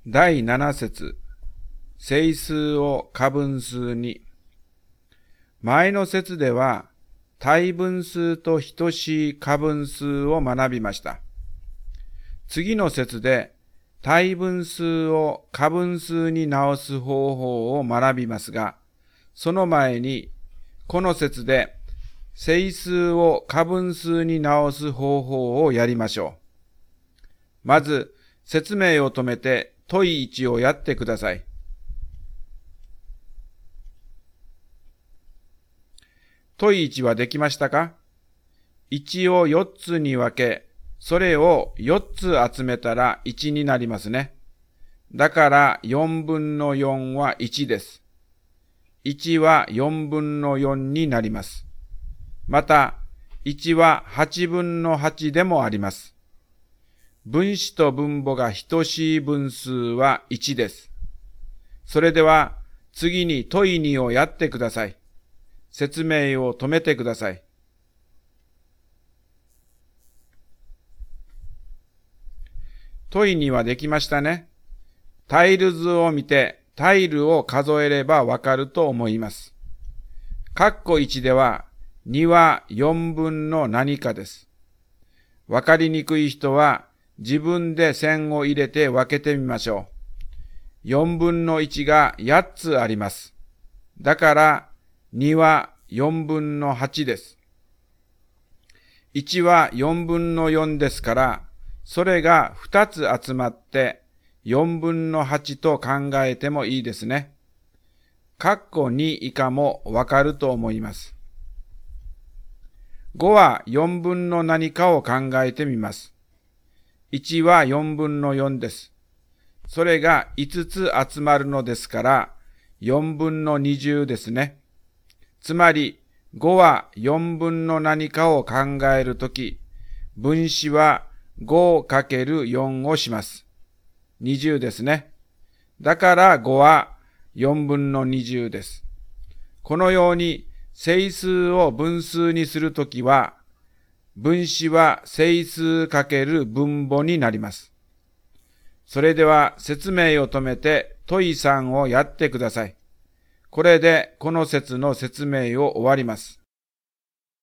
第7節、整数を過分数に。前の節では、対分数と等しい過分数を学びました。次の節で、対分数を過分数に直す方法を学びますが、その前に、この節で、整数を過分数に直す方法をやりましょう。まず、説明を止めて問い1をやってください。問い1はできましたか？ 1 を4つに分け、それを4つ集めたら1になりますね。だから4分の4は1です。1は4分の4になります。また、1は8分の8でもあります。分子と分母が等しい分数は1です。それでは、次に問い2をやってください。説明を止めてください。問い2はできましたね。タイル図を見て、タイルを数えればわかると思います。括弧1では、2は4分の何かです。わかりにくい人は、自分で線を入れて分けてみましょう。4分の1が8つあります。だから、2は4分の8です。1は4分の4ですから、それが2つ集まって4分の8と考えてもいいですね。括弧2以下もわかると思います。5は4分の何かを考えてみます。1は4分の4です。それが5つ集まるのですから、4分の20ですね。つまり、5は4分の何かを考えるとき、分子は 5×4 をします。20ですね。だから5は4分の20です。このように整数を分数にするときは、分子は整数×分母になります。それでは説明を止めて問い3をやってください。これでこの節の説明を終わります。